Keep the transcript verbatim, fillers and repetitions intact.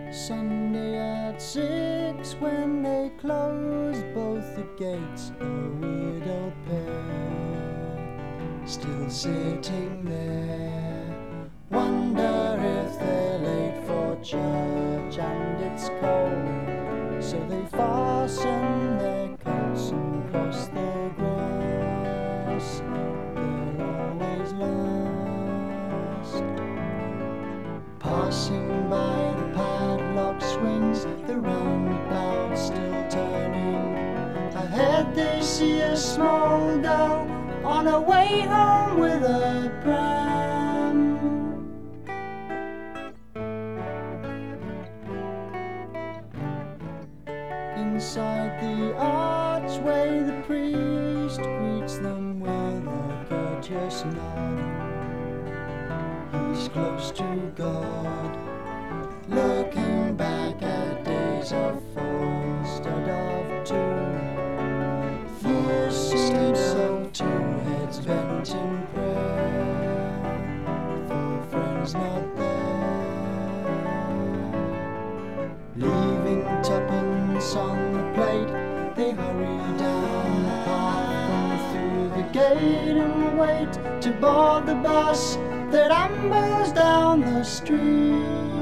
Sunday at six, when they close both the gates, a widowed pair still sitting there. Wonder if they're late for church and it's cold, so they fasten their coats and cross the grass. They're always last. Passing by the padlock swings, the roundabout still turning. Ahead they see a small girl on her way home with a pram. Inside the archway the priest greets them with a courteous nod. He's close to God, looking back at days of four instead of two. Years seem so, two heads bent in prayer, for friends not there. Leaving tuppence on the plate, they hurry down the path and through the gate and wait to board the bus that ambles down the street.